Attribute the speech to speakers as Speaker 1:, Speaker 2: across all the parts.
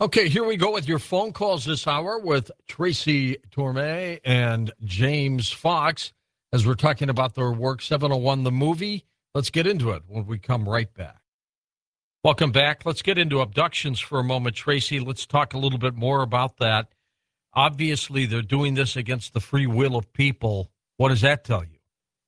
Speaker 1: Okay, here we go with your phone calls this hour with Tracy Torme and James Fox as we're talking about their work 701 the movie. Let's get into it when we come right back. Welcome back. Let's get into abductions for a moment, Tracy. Let's talk a little bit more about that. Obviously, they're doing this against the free will of people. What does that tell you?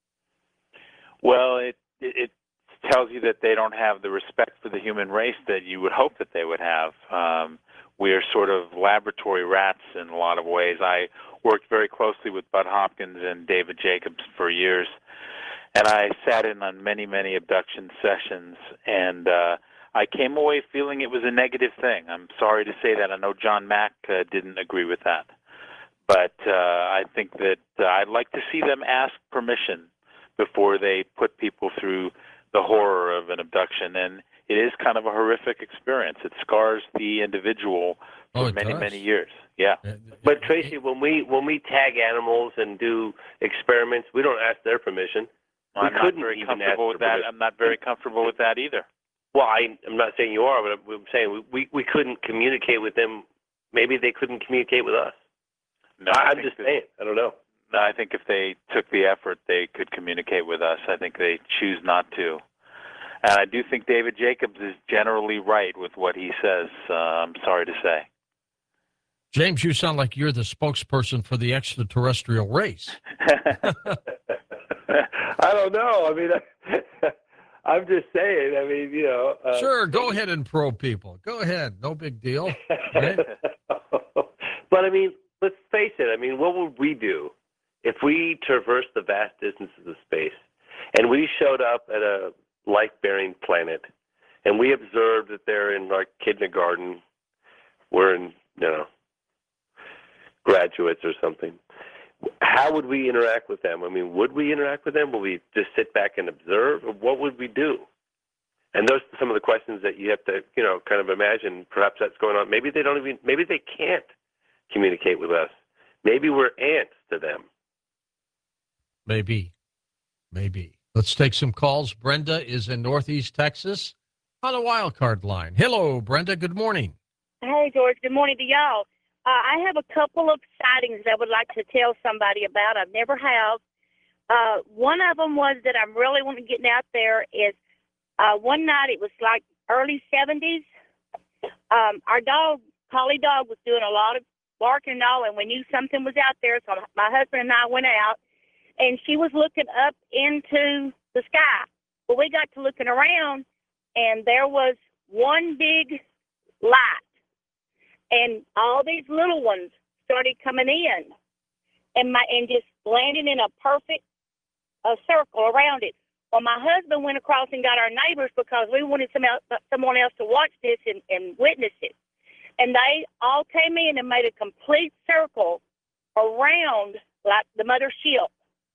Speaker 2: Well, it tells you that they don't have the respect for the human race that you would hope that they would have. We are sort of laboratory rats in a lot of ways. I worked very closely with Bud Hopkins and David Jacobs for years, and I sat in on many, many abduction sessions, and I came away feeling it was a negative thing. I'm sorry to say that. I know John Mack didn't agree with that. But I think that I'd like to see them ask permission before they put people through the horror of an abduction. And it is kind of a horrific experience. It scars the individual for many, many years. Yeah.
Speaker 3: But Tracy, when we tag animals and do experiments, we don't ask their permission.
Speaker 2: I'm not very comfortable with that. I'm not very comfortable with that either.
Speaker 3: Well, I'm not saying you are, but I'm saying we couldn't communicate with them. Maybe they couldn't communicate with us.
Speaker 2: No,
Speaker 3: I'm just saying. I don't know.
Speaker 2: No, I think if they took the effort, they could communicate with us. I think they choose not to. And I do think David Jacobs is generally right with what he says, I'm sorry to say.
Speaker 1: James, you sound like you're the spokesperson for the extraterrestrial race.
Speaker 3: I don't know. I mean, I'm just saying. I mean, you know.
Speaker 1: Sure, go ahead and probe people. Go ahead. No big deal. Right?
Speaker 3: But, I mean, let's face it. I mean, what would we do if we traversed the vast distances of space and we showed up at a life-bearing planet and we observed that they're in our kindergarten, we're in, you know, graduates or something? How would we interact with them? I mean, would we interact with them? Would we just sit back and observe? Or what would we do? And those are some of the questions that you have to, you know, kind of imagine. Perhaps that's going on. Maybe they can't communicate with us. Maybe we're ants to them.
Speaker 1: Maybe. Let's take some calls. Brenda is in Northeast Texas on a wild card line. Hello, Brenda. Good morning.
Speaker 4: Hey, George. Good morning to y'all. I have a couple of sightings I would like to tell somebody about. I've never have. One of them was that I'm really wanting to get out there is one night, it was like early 70s. Our dog, Collie dog, was doing a lot of barking and all, and we knew something was out there, so my husband and I went out, and she was looking up into the sky. Well, we got to looking around, and there was one big light, and all these little ones started coming in, and just landing in a perfect circle around it. Well, my husband went across and got our neighbors because we wanted someone else to watch this and witness it. And they all came in and made a complete circle around like the mothership.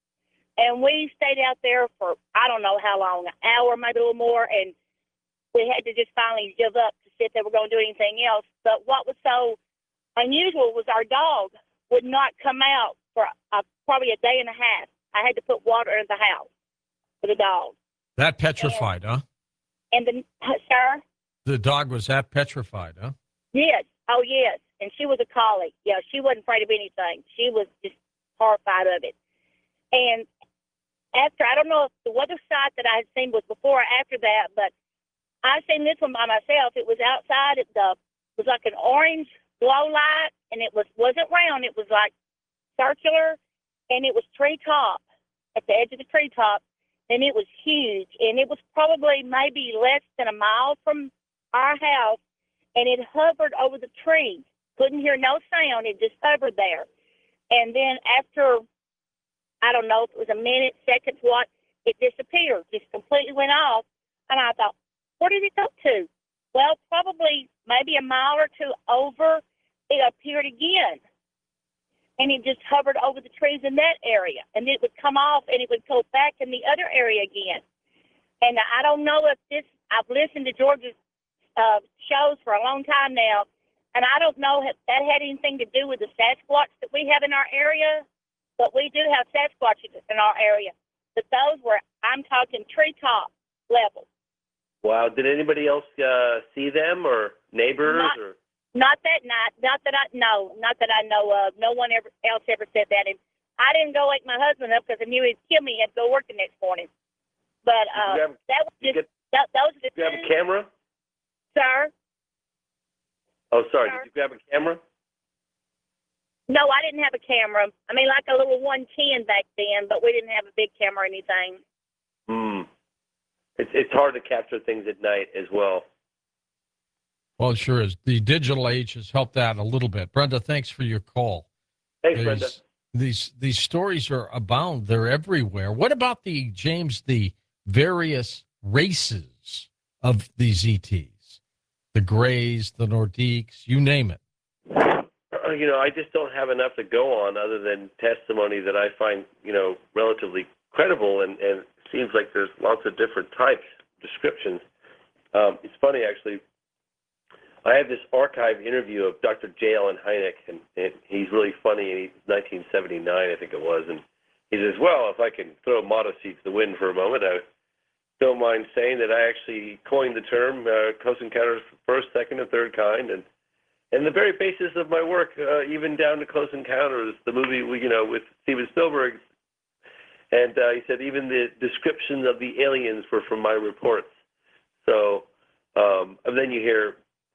Speaker 4: And we stayed out there for, I don't know how long, an hour, maybe a little more, and we had to just finally give up to see if they were going to do anything else. But what was so unusual was our dog would not come out for probably a day and a half. I had to put water in the house for the dog.
Speaker 1: That petrified, huh?
Speaker 4: And sir?
Speaker 1: The dog was that petrified, huh?
Speaker 4: Yes. Oh, yes. And she was a collie. Yeah, she wasn't afraid of anything. She was just horrified of it. And after, I don't know if the other side that I had seen was before or after that, but I seen this one by myself. It was outside. It was like an orange glow light, and it wasn't round. It was like circular, and it was treetop, at the edge of the treetop, and it was huge. And it was probably maybe less than a mile from our house, and it hovered over the tree. Couldn't hear no sound. It just hovered there. And then after, I don't know if it was a minute, seconds, what, it disappeared, just completely went off. And I thought, where did it go to? Well, probably maybe a mile or two over, it appeared again. And it just hovered over the trees in that area. And it would come off, and it would go back in the other area again. And I don't know if this, I've listened to George's shows for a long time now, and I don't know if that had anything to do with the Sasquatch that we have in our area, but we do have Sasquatches in our area. But those were, I'm talking treetop level.
Speaker 3: Wow. Did anybody else see them or neighbors?
Speaker 4: Not that night. Not that I know. Not that I know of. No one else ever said that. And I didn't go wake my husband up because I knew he'd kill me. He had to go work the next morning. But that was just those are the
Speaker 3: Did you have a camera?
Speaker 4: Sir.
Speaker 3: Oh, sorry.
Speaker 4: Sir?
Speaker 3: Did you have a camera?
Speaker 4: No, I didn't have a camera. I mean, like a little 110 back then, but we didn't have a big camera or anything.
Speaker 3: It's hard to capture things at night as well.
Speaker 1: Well, it sure is. The digital age has helped that a little bit. Brenda, thanks for your call.
Speaker 3: Thanks, Brenda.
Speaker 1: These stories are abound. They're everywhere. What about the various races of these ETs? The Greys, the Nordiques, you name it.
Speaker 3: I just don't have enough to go on other than testimony that I find, relatively credible, and it seems like there's lots of different types, descriptions. It's funny, actually. I have this archive interview of Dr. J. Allen Hynek, and he's really funny, and he's 1979, I think it was, and he says, well, if I can throw modesty to the wind for a moment, I don't mind saying that I actually coined the term close encounters first, second, and third kind, and the very basis of my work, even down to Close Encounters, the movie with Steven Spielberg. And he said even the descriptions of the aliens were from my reports. So, and then you hear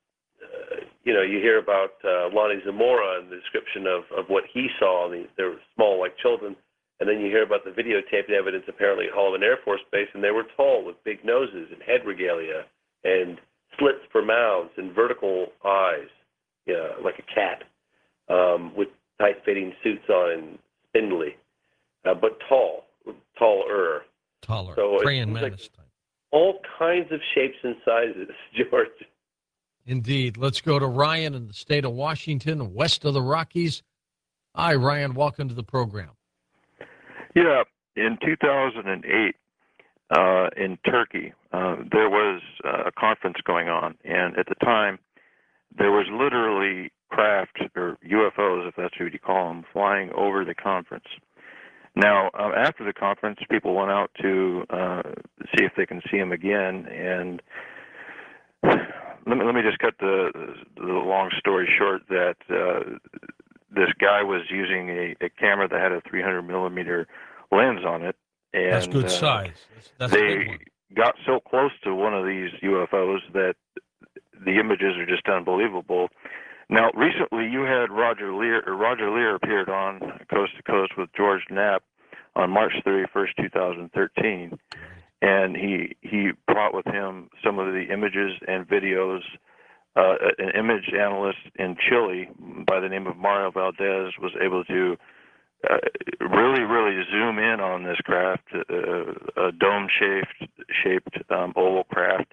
Speaker 3: about Lonnie Zamora and the description of what he saw. They were small like children. And then you hear about the videotaped evidence apparently at Holloman Air Force Base, and they were tall with big noses and head regalia and slits for mouths and vertical eyes. Yeah, like a cat, with tight-fitting suits on and spindly, but taller.
Speaker 1: So praying mantis type.
Speaker 3: All kinds of shapes and sizes, George.
Speaker 1: Indeed. Let's go to Ryan in the state of Washington, west of the Rockies. Hi, Ryan. Welcome to the program.
Speaker 5: Yeah, in 2008, in Turkey, there was a conference going on, and at the time, there was literally craft, or UFOs, if that's what you call them, flying over the conference. Now, after the conference, people went out to see if they can see them again. And let me just cut the long story short. That this guy was using a camera that had a 300 millimeter lens on it, and
Speaker 1: that's good size. That's
Speaker 5: they
Speaker 1: a big one.
Speaker 5: got so close to one of these UFOs that the images are just unbelievable. Now, recently you had Roger Lear appeared on Coast to Coast with George Knapp on March 31st, 2013, and he brought with him some of the images and videos. An image analyst in Chile by the name of Mario Valdez was able to really zoom in on this craft, a dome-shaped oval craft,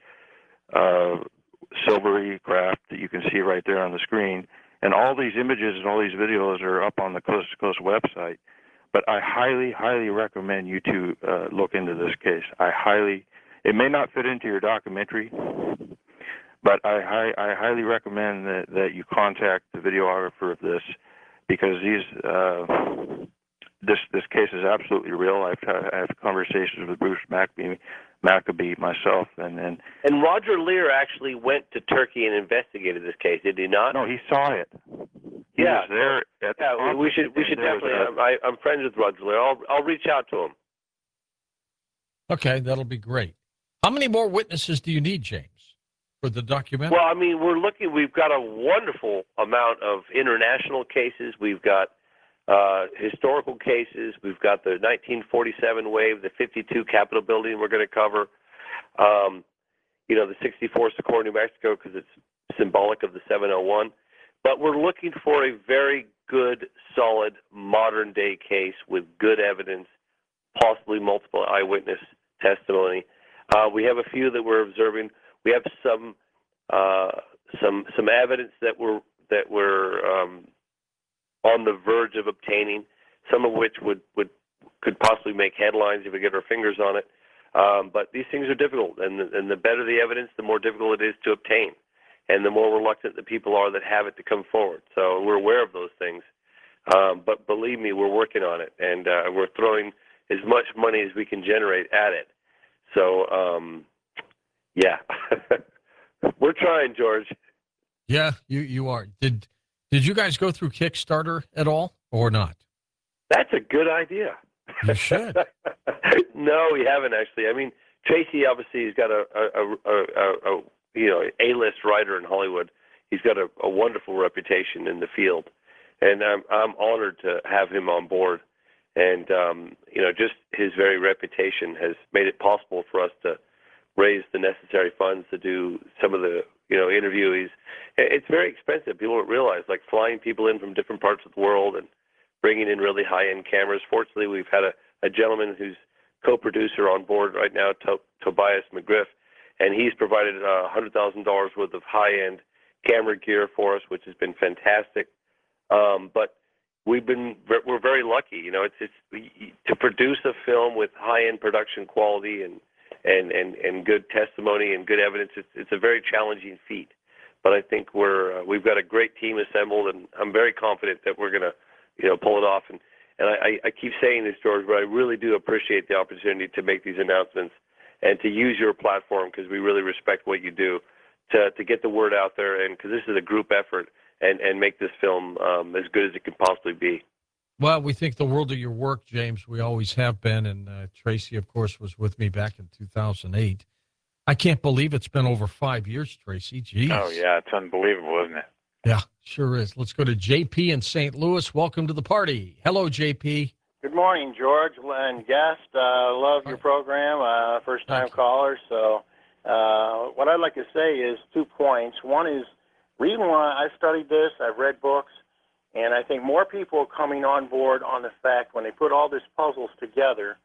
Speaker 5: silvery craft that you can see right there on the screen. And all these images and all these videos are up on the Coast to Coast website. But I highly recommend you to look into this case. It may not fit into your documentary, but I highly recommend that you contact the videographer of this, because this case is absolutely real. I've had conversations with Bruce Maccabee myself, and
Speaker 3: Roger Lear actually went to Turkey and investigated this case, did he not?
Speaker 5: No, he saw it. He was there at the conference.
Speaker 3: we should definitely. I'm friends with Roger Lear. I'll reach out to him.
Speaker 1: Okay, that'll be great. How many more witnesses do you need, James, for the documentary?
Speaker 3: Well, I mean, we've got a wonderful amount of international cases. We've got historical cases. We've got the 1947 wave, the 52 Capitol building we're going to cover. The 64 Socorro, New Mexico, because it's symbolic of the 701. But we're looking for a very good, solid, modern-day case with good evidence, possibly multiple eyewitness testimony. We have a few that we're observing. We have some evidence that we're on the verge of obtaining, some of which could possibly make headlines if we get our fingers on it. But these things are difficult, and the better the evidence, the more difficult it is to obtain, and the more reluctant the people are that have it to come forward. So we're aware of those things. But believe me, we're working on it, and we're throwing as much money as we can generate at it. So, yeah, we're trying, George.
Speaker 1: Yeah, you are. Did you guys go through Kickstarter at all or not?
Speaker 3: That's a good idea.
Speaker 1: You should.
Speaker 3: No, we haven't actually. I mean, Tracy obviously has got a A-list writer in Hollywood. He's got a wonderful reputation in the field, and I'm honored to have him on board. And just his very reputation has made it possible for us to raise the necessary funds to do some of the interviewees. It's very expensive. People don't realize, like flying people in from different parts of the world and bringing in really high-end cameras. Fortunately, we've had a gentleman who's co-producer on board right now, Tobias McGriff, and he's provided $100,000 worth of high-end camera gear for us, which has been fantastic. But we're very lucky. It's to produce a film with high-end production quality and good testimony and good evidence. It's a very challenging feat. But I think we've got a great team assembled, and I'm very confident that we're going to pull it off. And I keep saying this, George, but I really do appreciate the opportunity to make these announcements and to use your platform, because we really respect what you do to get the word out there, and because this is a group effort, and make this film as good as it can possibly be.
Speaker 1: Well, we think the world of your work, James. We always have been, and Tracy, of course, was with me back in 2008. I can't believe it's been over 5 years, Tracy. Jeez.
Speaker 2: Oh, yeah, it's unbelievable, isn't it?
Speaker 1: Yeah, sure is. Let's go to JP in St. Louis. Welcome to the party. Hello, JP.
Speaker 6: Good morning, George and guest. Love your program, first-time caller. So what I'd like to say is 2 points. One is, reason why I studied this, I've read books, and I think more people are coming on board on the fact when they put all these puzzles together,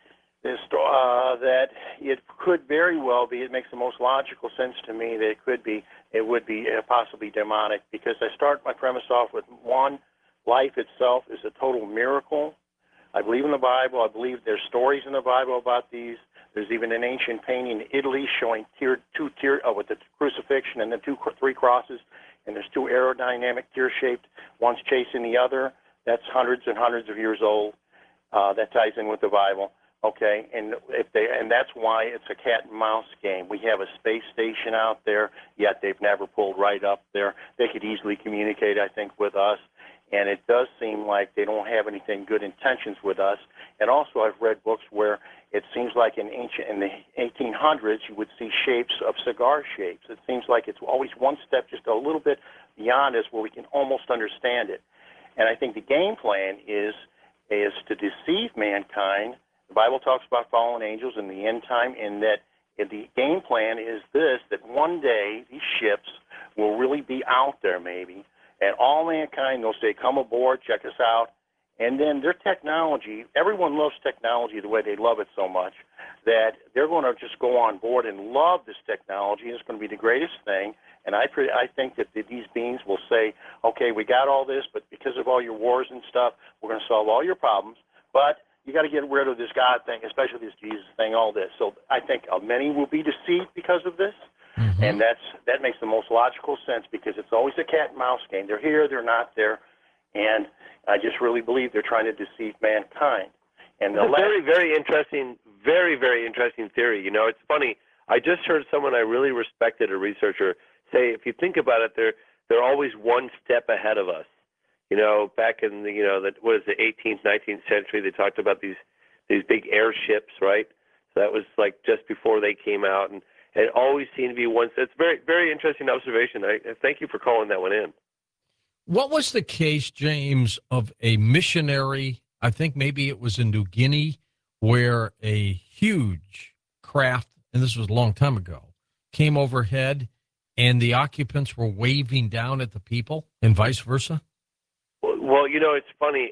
Speaker 6: that it could very well be, it makes the most logical sense to me that it would be possibly demonic, because I start my premise off with, one, life itself is a total miracle. I believe in the Bible. I believe there's stories in the Bible about these. There's even an ancient painting in Italy showing with the crucifixion and the three crosses, and there's two aerodynamic tear-shaped, one's chasing the other. That's hundreds and hundreds of years old. That ties in with the Bible. Okay, and that's why it's a cat and mouse game. We have a space station out there, yet they've never pulled right up there. They could easily communicate, I think, with us, and it does seem like they don't have anything good intentions with us. And also, I've read books where it seems like in the 1800s, you would see shapes of cigar shapes. It seems like it's always one step just a little bit beyond us where we can almost understand it. And I think the game plan is to deceive mankind. The Bible talks about fallen angels in the end time, and that the game plan is this, that one day these ships will really be out there maybe, and all mankind will say, come aboard, check us out. And then their technology, everyone loves technology the way they love it so much, that they're going to just go on board and love this technology. It's going to be the greatest thing. And I think that these beings will say, okay, we got all this, but because of all your wars and stuff, we're going to solve all your problems. But you got to get rid of this God thing, especially this Jesus thing, all this. So I think many will be deceived because of this, and that makes the most logical sense, because it's always a cat and mouse game. They're here, they're not there, and I just really believe they're trying to deceive mankind. And
Speaker 3: it's a very, very interesting theory. It's funny. I just heard someone I really respected, a researcher, say, if you think about it, they're always one step ahead of us. Back in the 18th, 19th century, they talked about these big airships, right? So that was like just before they came out, and it always seemed to be one. It's very, very interesting observation. I thank you for calling that one in.
Speaker 1: What was the case, James, of a missionary, I think maybe it was in New Guinea, where a huge craft, and this was a long time ago, came overhead, and the occupants were waving down at the people, and vice versa?
Speaker 3: Well, it's funny.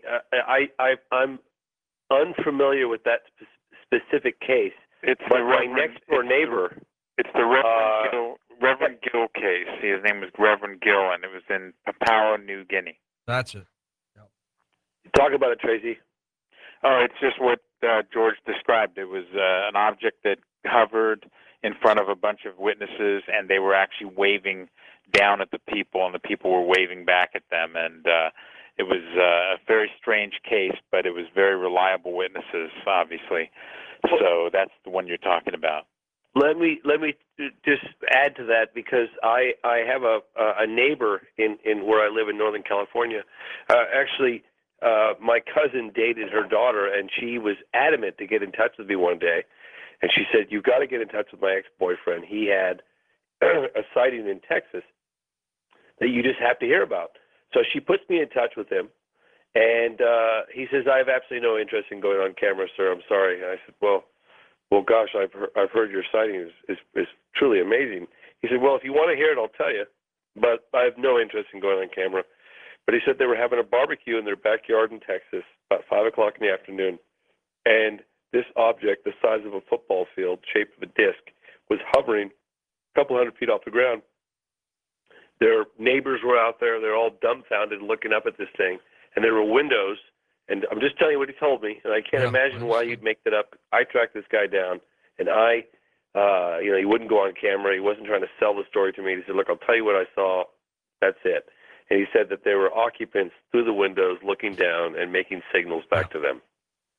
Speaker 3: I'm unfamiliar with that specific case.
Speaker 2: It's
Speaker 3: my next-door neighbor.
Speaker 2: It's the Reverend Gill case. His name was Reverend Gill, and it was in Papua New Guinea.
Speaker 1: That's it. Yep.
Speaker 3: Talk about it, Tracy.
Speaker 2: Oh, it's just what George described. It was an object that hovered in front of a bunch of witnesses, and they were actually waving down at the people, and the people were waving back at them. And it was a very strange case, but it was very reliable witnesses, obviously. So that's the one you're talking about.
Speaker 3: Let me just add to that, because I have a neighbor in where I live in Northern California. Actually, my cousin dated her daughter, and she was adamant to get in touch with me one day. And she said, "You got to get in touch with my ex-boyfriend. He had a sighting in Texas that you just have to hear about." So she puts me in touch with him, and he says, "I have absolutely no interest in going on camera, sir. I'm sorry." And I said, Well, gosh, I've heard your sighting is truly amazing." He said, "Well, if you want to hear it, I'll tell you, but I have no interest in going on camera." But he said they were having a barbecue in their backyard in Texas about 5 o'clock in the afternoon, and this object, the size of a football field, shaped of a disc, was hovering a couple hundred feet off the ground. Their neighbors were out there. They're all dumbfounded looking up at this thing, and there were windows. And I'm just telling you what he told me, and I can't imagine why you'd make that up. I tracked this guy down, and he wouldn't go on camera. He wasn't trying to sell the story to me. He said, "Look, I'll tell you what I saw. That's it." And he said that there were occupants through the windows looking down and making signals back to them.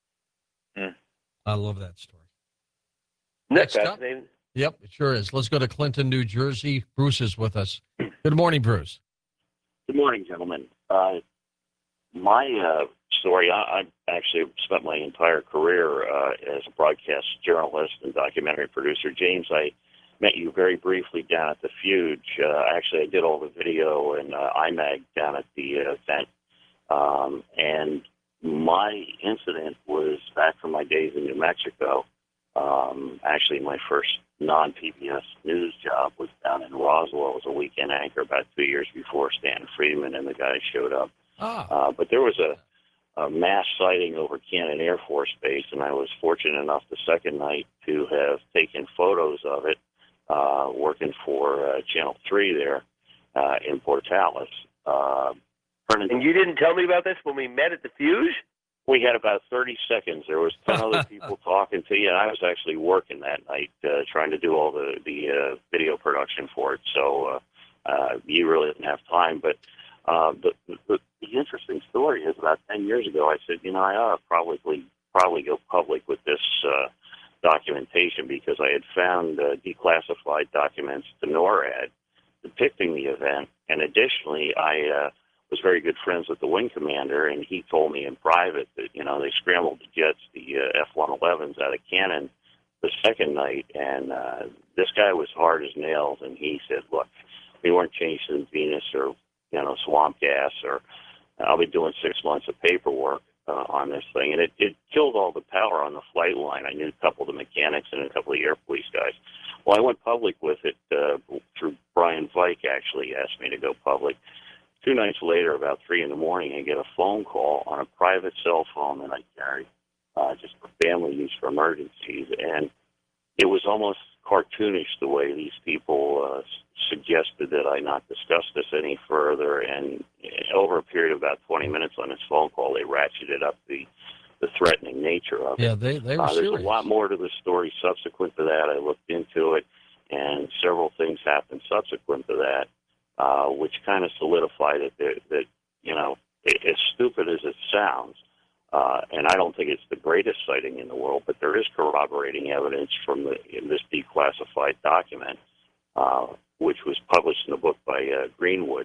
Speaker 1: I love that story.
Speaker 3: Isn't that
Speaker 1: Next up.
Speaker 3: fascinating?
Speaker 1: Yep, it sure is. Let's go to Clinton, New Jersey. Bruce is with us. Good morning, Bruce.
Speaker 7: Good morning, gentlemen. My story, I actually spent my entire career as a broadcast journalist and documentary producer. James, I met you very briefly down at the Fuge. Actually, I did all the video and IMAG down at the event. And my incident was back from my days in New Mexico. Actually, my first non-PBS news job was down in Roswell as a weekend anchor about 2 years before Stan Friedman and the guys showed up. But there was a mass sighting over Cannon Air Force Base, and I was fortunate enough the second night to have taken photos of it working for Channel 3 there in Portales.
Speaker 3: And you didn't tell me about this when we met at the Fuge?
Speaker 7: We had about 30 seconds. There was 10 other people talking to you, and I was actually working that night trying to do all the video production for it. So you really didn't have time. But the interesting story is about 10 years ago, I said, I ought to probably go public with this documentation, because I had found declassified documents to NORAD depicting the event. And additionally, I was very good friends with the wing commander, and he told me in private that, they scrambled the jets, the F-111s out of Cannon the second night, and this guy was hard as nails, and he said, "Look, we weren't chasing Venus or, swamp gas, or I'll be doing 6 months of paperwork on this thing." And it killed all the power on the flight line. I knew a couple of the mechanics and a couple of the air police guys. Well, I went public with it through Brian Vike, actually asked me to go public. 2 nights later, about 3 in the morning, I get a phone call on a private cell phone that I carry, just for family use for emergencies. And it was almost cartoonish the way these people suggested that I not discuss this any further. And over a period of about 20 minutes on this phone call, they ratcheted up the threatening nature of it.
Speaker 1: Yeah, they were
Speaker 7: There's
Speaker 1: serious.
Speaker 7: a lot more to the story subsequent to that. I looked into it, and several things happened subsequent to that, which kind of solidified it that as stupid as it sounds, and I don't think it's the greatest sighting in the world, but there is corroborating evidence from this declassified document, which was published in a book by Greenwood,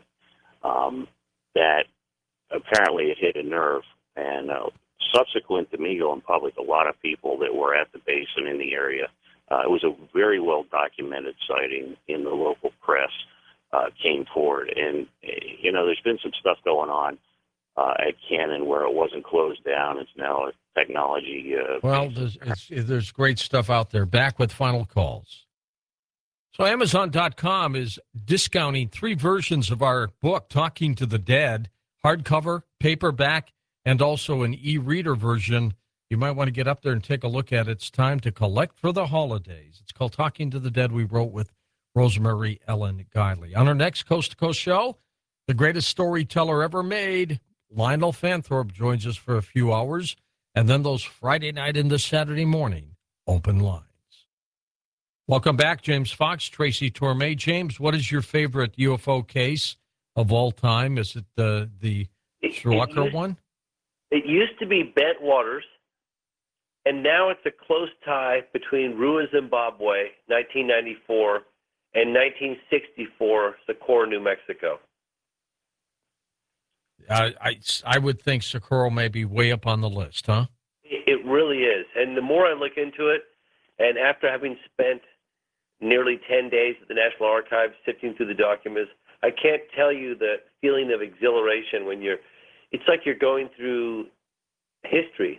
Speaker 7: that apparently it hit a nerve. And subsequent to me going public, a lot of people that were at the base and in the area, it was a very well documented sighting in the local press, came forward. And, there's been some stuff going on at Cannon where it wasn't closed down. It's now a technology.
Speaker 1: Well, there's great stuff out there. Back with final calls. So Amazon.com is discounting 3 versions of our book, Talking to the Dead, hardcover, paperback, and also an e-reader version. You might want to get up there and take a look at it. It's time to collect for the holidays. It's called Talking to the Dead. We wrote with Rosemary Ellen Guiley. On our next Coast to Coast show, the greatest storyteller ever made, Lionel Fanthorpe, joins us for a few hours. And then those Friday night into Saturday morning, open lines. Welcome back, James Fox, Tracy Torme. James, what is your favorite UFO case of all time? Is it the Strucker one?
Speaker 3: It used to be Bentwaters, and now it's a close tie between Rua, Zimbabwe, 1994, and 1964, Socorro, New Mexico.
Speaker 1: I would think Socorro may be way up on the list, huh?
Speaker 3: It really is. And the more I look into it, and after having spent nearly 10 days at the National Archives sifting through the documents, I can't tell you the feeling of exhilaration when it's like you're going through history,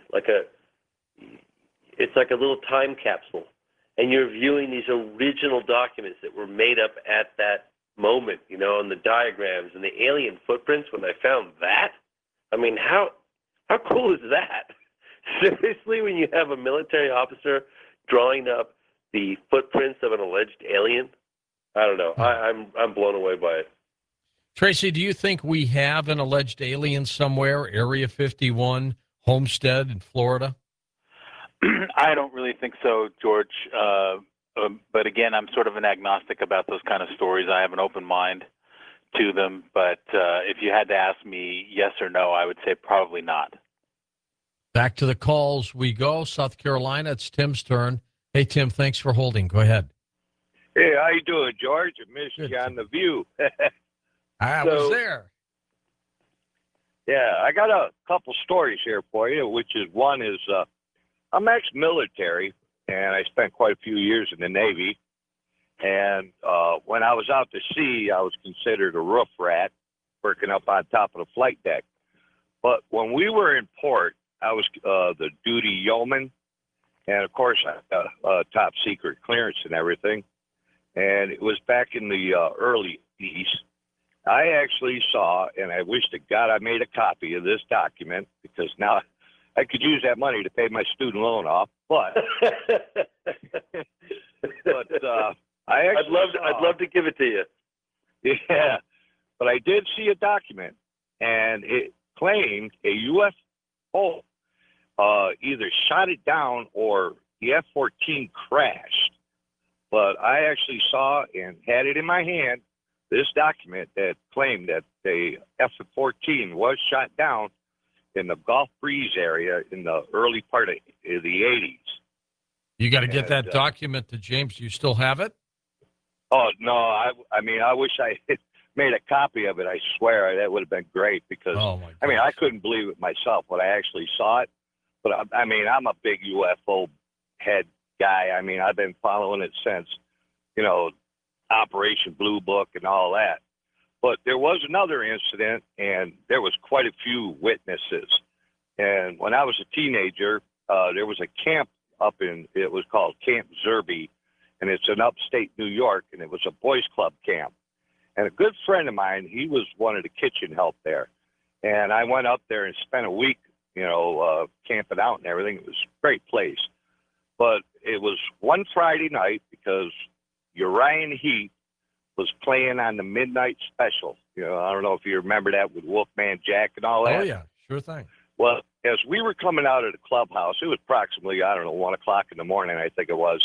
Speaker 3: it's like a little time capsule, and you're viewing these original documents that were made up at that moment, and the diagrams and the alien footprints. When I found that, I mean, how cool is that? Seriously, when you have a military officer drawing up the footprints of an alleged alien, I don't know. I'm blown away by it.
Speaker 1: Tracy, do you think we have an alleged alien somewhere, Area 51, Homestead in Florida?
Speaker 2: I don't really think so, George. But again, I'm sort of an agnostic about those kind of stories. I have an open mind to them. But if you had to ask me yes or no, I would say probably not.
Speaker 1: Back to the calls we go. South Carolina, it's Tim's turn. Hey, Tim, thanks for holding. Go ahead.
Speaker 8: Hey, how you doing, George? I missed you on The View.
Speaker 1: I was there.
Speaker 8: Yeah, I got a couple stories here for you, one is I'm ex-military, and I spent quite a few years in the Navy. And when I was out to sea, I was considered a roof rat, working up on top of the flight deck. But when we were in port, I was the duty yeoman, and of course, I got top secret clearance and everything. And it was back in the early 80s. I actually saw, and I wish to God I made a copy of this document, because now I could use that money to pay my student loan off. But I'd
Speaker 3: love to give it to you.
Speaker 8: Yeah, but I did see a document, and it claimed a UFO either shot it down or the F-14 crashed. But I actually saw and had it in my hand this document that claimed that the F-14 was shot down in the Gulf Breeze area in the early part of the 80s.
Speaker 1: You got to get that document to James. Do you still have it?
Speaker 8: Oh, no. I mean, I wish I had made a copy of it. I swear that would have been great, because, I couldn't believe it myself when I actually saw it. But, I'm a big UFO head guy. I mean, I've been following it since, Operation Blue Book and all that. But there was another incident, and there was quite a few witnesses. And when I was a teenager, there was a camp it was called Camp Zerby, and it's in upstate New York, and it was a boys club camp. And a good friend of mine, he was one of the kitchen help there. And I went up there and spent a week, camping out and everything. It was a great place. But it was one Friday night, because Uriah Heep was playing on the midnight special. I don't know if you remember that with Wolfman Jack and all that.
Speaker 1: Oh, yeah, sure thing.
Speaker 8: Well, as we were coming out of the clubhouse, it was approximately, 1 o'clock in the morning, I think it was.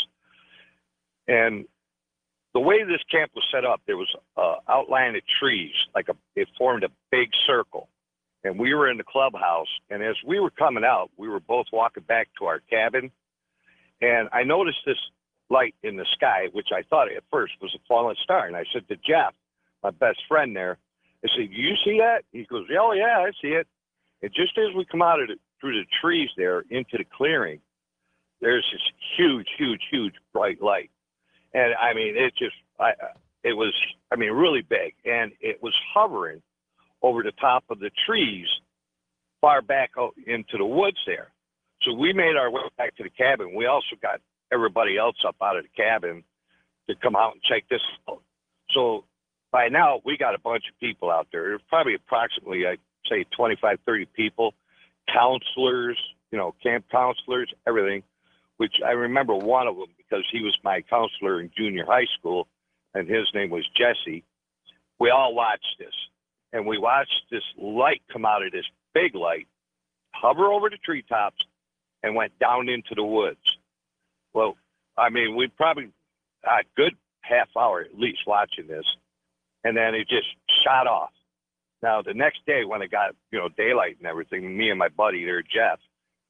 Speaker 8: And the way this camp was set up, there was an outline of trees, it formed a big circle. And we were in the clubhouse, and as we were coming out, we were both walking back to our cabin. And I noticed this light in the sky, which I thought at first was a falling star. And I said to Jeff, my best friend there, I said, "Do you see that?" He goes, "Oh, yeah, I see it." And just as we come out of through the trees there into the clearing, there's this huge, huge, huge bright light. And I mean, it was really big. And it was hovering over the top of the trees far back out into the woods there. So we made our way back to the cabin. We also got everybody else up out of the cabin to come out and check this out. So by now, we got a bunch of people out there. There's probably approximately, I'd say, 25, 30 people, counselors, camp counselors, everything, which I remember one of them because he was my counselor in junior high school, and his name was Jesse. We all watched this, and we watched this light come out of this big light, hover over the treetops, and went down into the woods. Well, we probably a good half hour at least watching this, and then it just shot off. Now, the next day when it got, daylight and everything, me and my buddy there, Jeff,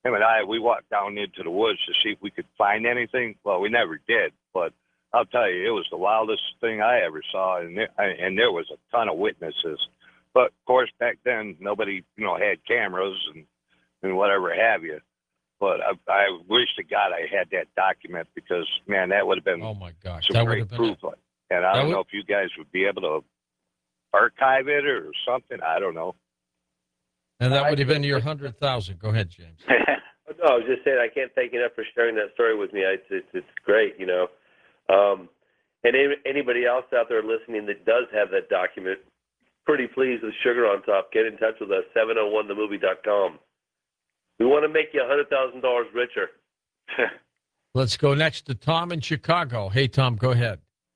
Speaker 8: him and I, we walked down into the woods to see if we could find anything. Well, we never did, but I'll tell you, it was the wildest thing I ever saw, and there was a ton of witnesses. But of course, back then nobody, had cameras and whatever have you. But I wish to God I had that document because, man, that would have been
Speaker 1: Oh my gosh,
Speaker 8: some
Speaker 1: that would
Speaker 8: great
Speaker 1: have been
Speaker 8: proof.
Speaker 1: it.
Speaker 8: And I don't know if you guys would be able to archive it or something. I don't know.
Speaker 1: And that would have been your 100,000. Go ahead, James.
Speaker 3: No, I was just saying I can't thank you enough for sharing that story with me. It's great, And anybody else out there listening that does have that document, pretty pleased with sugar on top, get in touch with us, 701themovie.com. We want to make you $100,000 richer.
Speaker 1: Let's go next to Tom in Chicago. Hey, Tom, go ahead.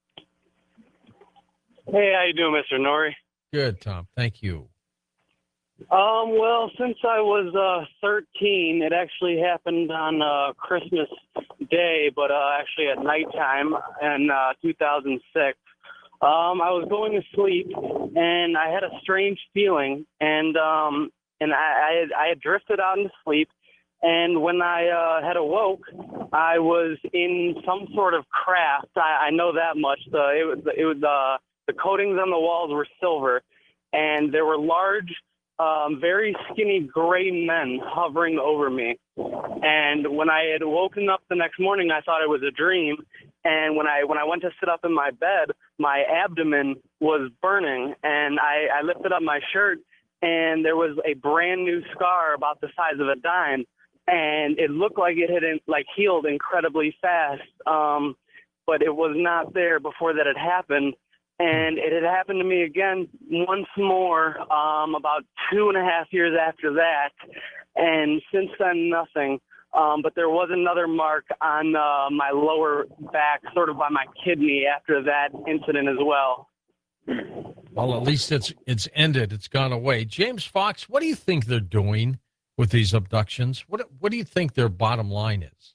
Speaker 9: Hey, how you doing, Mr. Norrie?
Speaker 1: Good, Tom. Thank you.
Speaker 9: Well, since I was 13, it actually happened on Christmas Day, but actually at nighttime in 2006. I was going to sleep, and I had a strange feeling, and I had drifted out into sleep, and when I had awoke, I was in some sort of craft. I know that much. The coatings on the walls were silver, and there were large, very skinny gray men hovering over me. And when I had woken up the next morning, I thought it was a dream. And when I went to sit up in my bed, my abdomen was burning, and I lifted up my shirt, and there was a brand new scar about the size of a dime, and it looked like it had healed incredibly fast, but it was not there before that had happened. And it had happened to me again once more about 2.5 years after that. And since then, nothing. But there was another mark on my lower back, sort of by my kidney after that incident as well.
Speaker 1: Well, at least it's ended. It's gone away. James Fox, what do you think they're doing with these abductions? What do you think their bottom line is?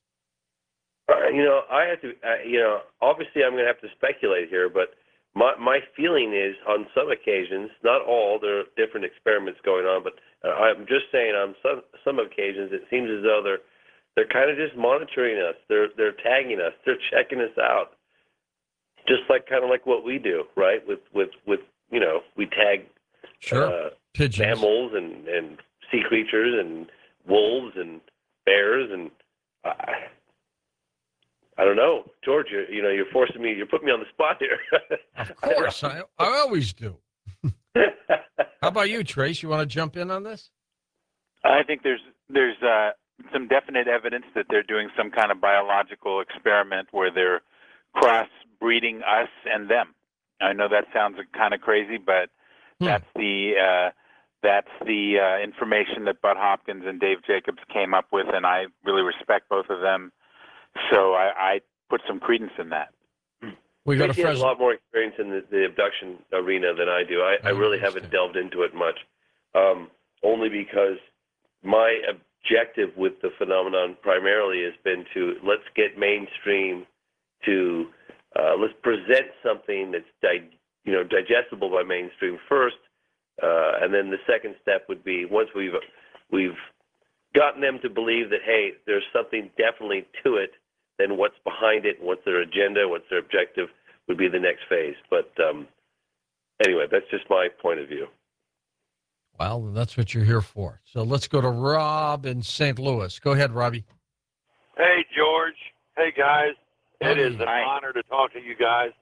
Speaker 3: I have to, obviously I'm going to have to speculate here, but my feeling is on some occasions, not all, there are different experiments going on, but I'm just saying on some occasions it seems as though they're kind of just monitoring us. They're tagging us. They're checking us out, just kind of like what we do, right? With we tag
Speaker 1: pigeons,
Speaker 3: mammals and sea creatures and wolves and bears and. I don't know, George. You're forcing me. You're putting me on the spot here.
Speaker 1: Of course, I always do. How about you, Trace? You want to jump in on this?
Speaker 2: I think there's some definite evidence that they're doing some kind of biological experiment where they're cross-breeding us and them. I know that sounds kind of crazy, but that's the information that Bud Hopkins and Dave Jacobs came up with, and I really respect both of them. So I put some credence in that.
Speaker 1: We got
Speaker 3: Tracy has a lot more experience in the abduction arena than I do. I really haven't delved into it much, only because my objective with the phenomenon primarily has been to let's get mainstream to let's present something that's digestible by mainstream first, and then the second step would be once we've gotten them to believe that hey, there's something definitely to it, then what's behind it, what's their agenda, what's their objective would be the next phase. But anyway, that's just my point of view.
Speaker 1: Well, that's what you're here for. So let's go to Rob in St. Louis. Go ahead, Robbie.
Speaker 10: Hey, George. Hey, guys. It is an
Speaker 2: Hi.
Speaker 10: honor to talk to you guys.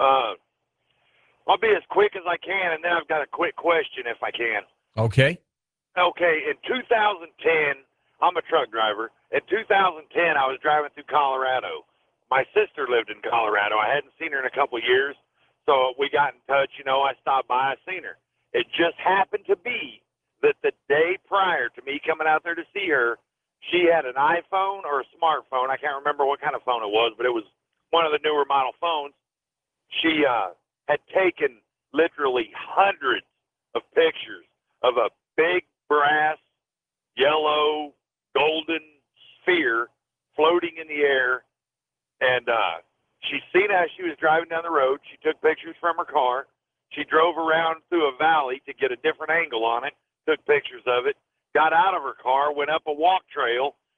Speaker 10: I'll be as quick as I can, and then I've got a quick question if I can.
Speaker 1: Okay.
Speaker 10: Okay, in 2010, I'm a truck driver. In 2010, I was driving through Colorado. My sister lived in Colorado. I hadn't seen her in a couple of years, so we got in touch. I stopped by. I seen her. It just happened to be that the day prior to me coming out there to see her, she had an iPhone or a smartphone. I can't remember what kind of phone it was, but it was one of the newer model phones. She had taken literally hundreds of pictures of a big brass, yellow, golden sphere floating in the air. And she seen as she was driving down the road. She took pictures from her car. She drove around through a valley to get a different angle on it, took pictures of it, got out of her car, went up a walk trail,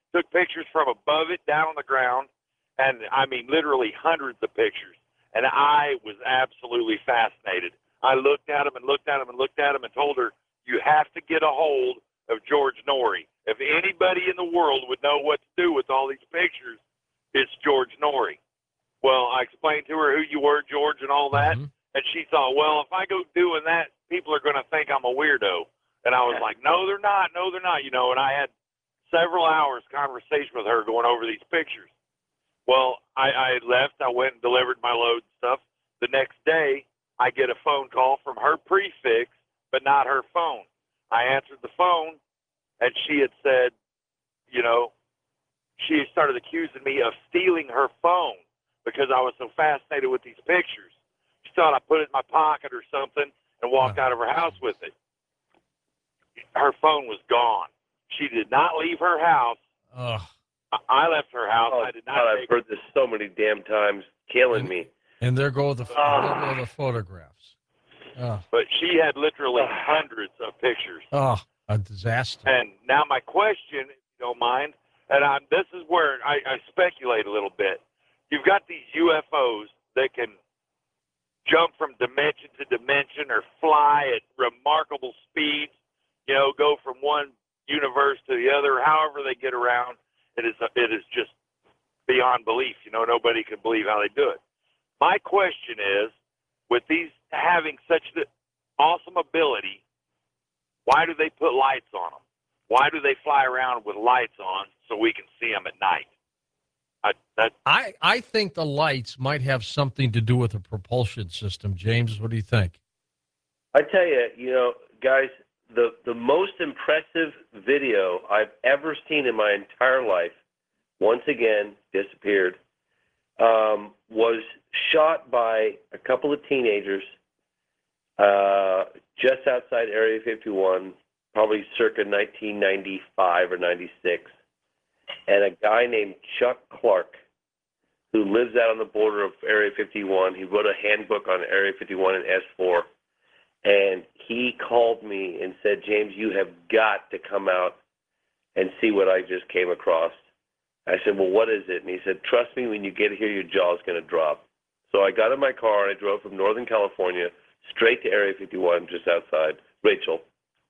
Speaker 10: took pictures from above it down on the ground, and I mean literally hundreds of pictures. And I was absolutely fascinated. I looked at them and looked at them and looked at them and told her, you have to get a hold of George Norrie. If anybody in the world would know what to do with all these pictures, it's George Norrie. Well, I explained to her who you were, George, and all that.
Speaker 1: Mhm.
Speaker 10: And she thought, well, if I go doing that, people are going to think I'm a weirdo. And I was like, no, they're not. No, they're not. You know, and I had several hours conversation with her going over these pictures. Well, I left. I went and delivered my load and stuff. The next day, I get a phone call from her prefix, but not her phone. I answered the phone, and she had said, you know, she started accusing me of stealing her phone because I was so fascinated with these pictures. She thought I put it in my pocket or something and walked out of her house with it. Her phone was gone. She did not leave her house.
Speaker 1: Ugh.
Speaker 10: I left her house.
Speaker 3: Oh,
Speaker 10: I did not
Speaker 3: God,
Speaker 10: take
Speaker 3: I've heard this so many damn times, killing me.
Speaker 1: And there go the photographs. Oh,
Speaker 10: But she had literally hundreds of pictures.
Speaker 1: oh, a disaster.
Speaker 10: And now my question, if you don't mind, and this is where I speculate a little bit. You've got these UFOs that can jump from dimension to dimension or fly at remarkable speeds, you know, go from one universe to the other, however they get around. It is just beyond belief. You know, nobody can believe how they do it. My question is, with these having such the awesome ability, why do they put lights on them? Why do they fly around with lights on so we can see them at night?
Speaker 1: I think the lights might have something to do with the propulsion system. James, what do you think?
Speaker 3: I tell you, you know, guys, the most impressive video I've ever seen in my entire life, once again disappeared, was shot by a couple of teenagers just outside Area 51, probably circa 1995 or 96, and a guy named Chuck Clark, who lives out on the border of Area 51. He wrote a handbook on Area 51 and S4. And he called me and said, James, you have got to come out and see what I just came across. I said, well, what is it? And he said, trust me, when you get here, your jaw's going to drop. So I got in my car and I drove from Northern California straight to Area 51, just outside Rachel.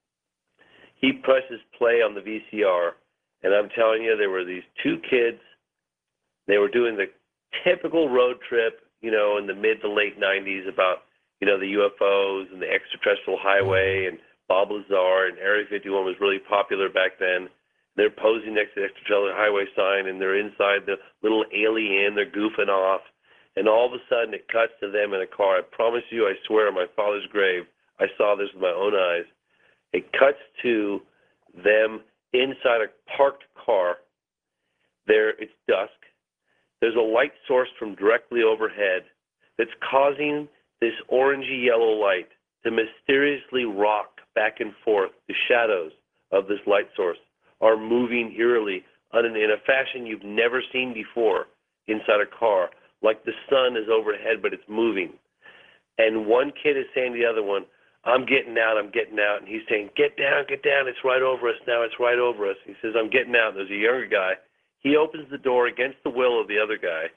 Speaker 3: He presses play on the VCR, and I'm telling you, there were these two kids. They were doing the typical road trip, you know, in the mid to late 90s about, you know, the UFOs and the extraterrestrial highway, and Bob Lazar, and Area 51 was really popular back then. They're posing next to the extraterrestrial highway sign, and they're inside the little alien. They're goofing off. And all of a sudden, it cuts to them in a car. I promise you, I swear on my father's grave, I saw this with my own eyes. It cuts to them inside a parked car. It's dusk. There's a light source from directly overhead that's causing this orangey yellow light to mysteriously rock back and forth. The shadows of this light source are moving eerily in a fashion you've never seen before inside a car, like the sun is overhead, but it's moving. And one kid is saying to the other one, I'm getting out. And he's saying, get down, it's right over us now, it's right over us. He says, I'm getting out. There's a younger guy. He opens the door against the will of the other guy,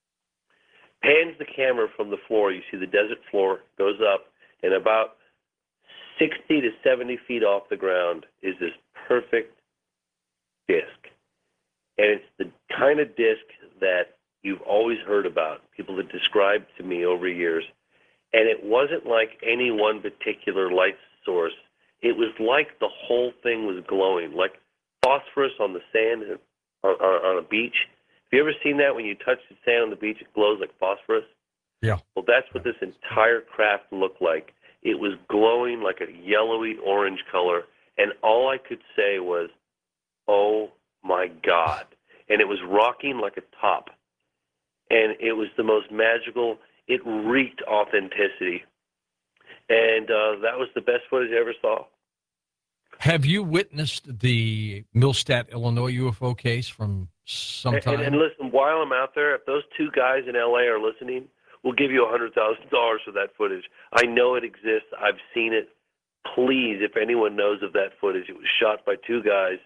Speaker 3: pans the camera from the floor. You see the desert floor, goes up, and about 60 to 70 feet off the ground is this perfect disc. And it's the kind of disc that you've always heard about, people have described to me over years. And it wasn't like any one particular light source. It was like the whole thing was glowing, like phosphorus on the sand on a beach. Have you ever seen that when you touch the sand on the beach, it glows like phosphorus?
Speaker 1: Yeah.
Speaker 3: Well, that's what this entire craft looked like. It was glowing like a yellowy orange color, and all I could say was, oh, my God. And it was rocking like a top. And it was the most magical. It reeked authenticity. And that was the best footage I ever saw.
Speaker 1: Have you witnessed the Millstadt, Illinois UFO case from some time?
Speaker 3: And listen, while I'm out there, if those two guys in L.A. are listening, we'll give you $100,000 for that footage. I know it exists. I've seen it. Please, if anyone knows of that footage, it was shot by two guys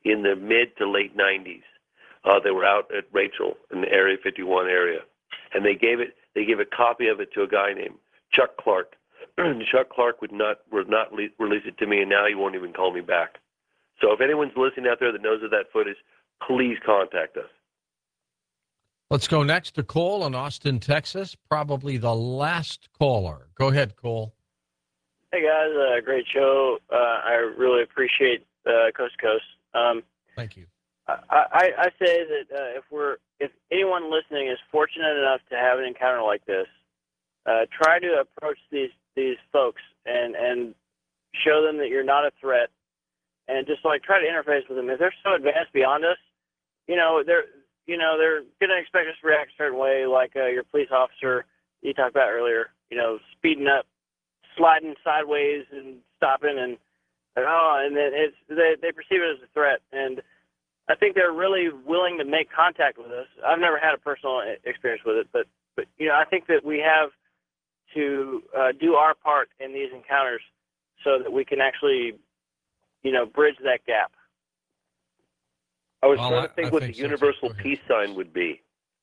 Speaker 3: in the mid to late 90s. They were out at Rachel in the Area 51 area, and they gave a copy of it to a guy named Chuck Clark. Chuck Clark would not release it to me, and now he won't even call me back. So if anyone's listening out there that knows of that footage, please contact us.
Speaker 1: Let's go next to Cole in Austin, Texas. Probably the last caller. Go ahead, Cole.
Speaker 11: Hey, guys. Great show. I really appreciate Coast to Coast.
Speaker 1: Thank you.
Speaker 11: I say that if anyone listening is fortunate enough to have an encounter like this, try to approach these folks and show them that you're not a threat, and just like try to interface with them. If they're so advanced beyond us, they're gonna expect us to react a certain way, like your police officer you talked about earlier. Speeding up, sliding sideways, and stopping, and then they perceive it as a threat. And I think they're really willing to make contact with us. I've never had a personal experience with it, but I think that we have to do our part in these encounters so that we can actually, bridge that gap.
Speaker 3: I was trying to think what the universal peace sign would be.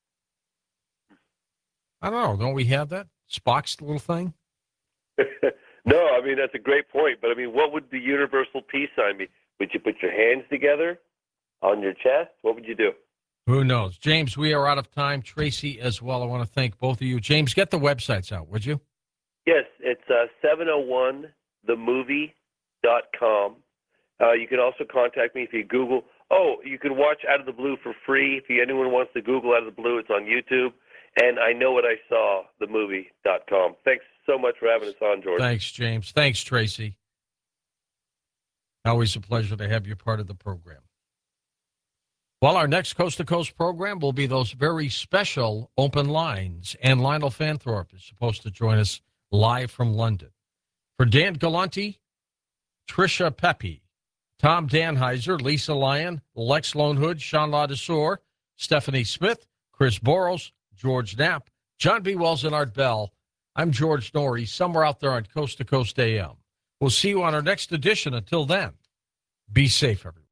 Speaker 1: I don't know. Don't we have that? Spock's little thing?
Speaker 3: No, I mean, that's a great point. But, I mean, what would the universal peace sign be? Would you put your hands together on your chest? What would you do?
Speaker 1: Who knows? James, we are out of time. Tracy as well. I want to thank both of you. James, get the websites out, would you?
Speaker 3: Yes, it's 701themovie.com. You can also contact me if you Google. You can watch Out of the Blue for free. If anyone wants to Google Out of the Blue, it's on YouTube. And I know what I saw, themovie.com. Thanks so much for having us on, George.
Speaker 1: Thanks, James. Thanks, Tracy. Always a pleasure to have you part of the program. Well, our next Coast to Coast program will be those very special open lines, and Lionel Fanthorpe is supposed to join us live from London. For Dan Galante, Tricia Pepe, Tom Danheiser, Lisa Lyon, Lex Lonehood, Sean Ladesseur, Stephanie Smith, Chris Boros, George Knapp, John B. Wells, and Art Bell, I'm George Norrie, somewhere out there on Coast to Coast AM. We'll see you on our next edition. Until then, be safe, everyone.